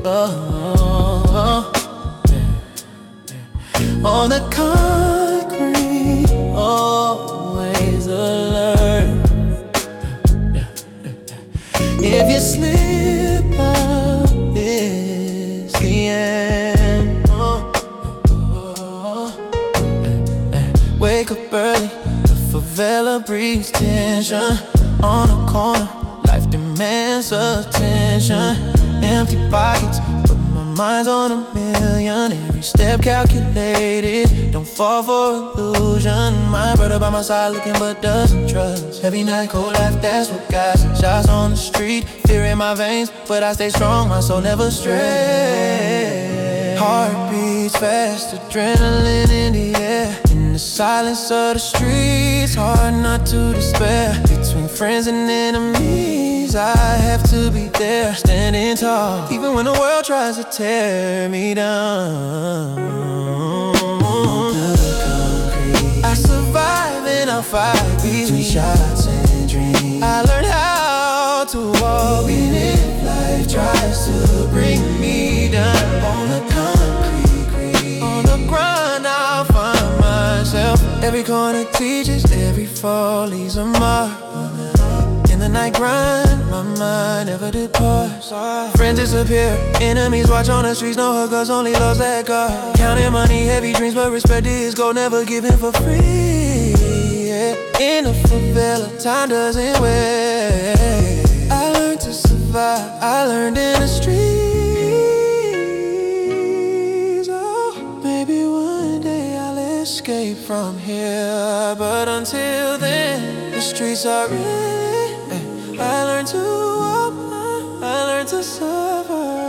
Oh, on the concrete, always alert. If you slip up, it's the end. Wake up early, the favela breeds tension. On a corner, life demands attention. Empty pockets, but my mind's on a million. Every step calculated, don't fall for illusion. My brother by my side looking but doesn't trust. Heavy night, cold life, that's what guides. Shots on the street, fear in my veins, but I stay strong, my soul never strays. Heart beats fast, adrenaline in the air. In the silence of the streets, hard not to despair. Between friends and enemies, I have to be there, standing tall, even when the world tries to tear me down. I survive and I'll fight between shots and dreams. I learned how to walk even if life tries to bring me down. On the concrete, on the grind, I'll find myself. Every corner teaches, every fall leaves a mark. In the night grind, my mind never departs. Friends disappear, enemies watch on the streets. No hookups, only loves that guard. Counting money, heavy dreams, but respect is gold, never given for free. Yeah. In the favela, time doesn't wait. I learned to survive, I learned in the streets. Oh, maybe one day I'll escape from here, but until then, the streets are real. I learned to walk, I learned to suffer.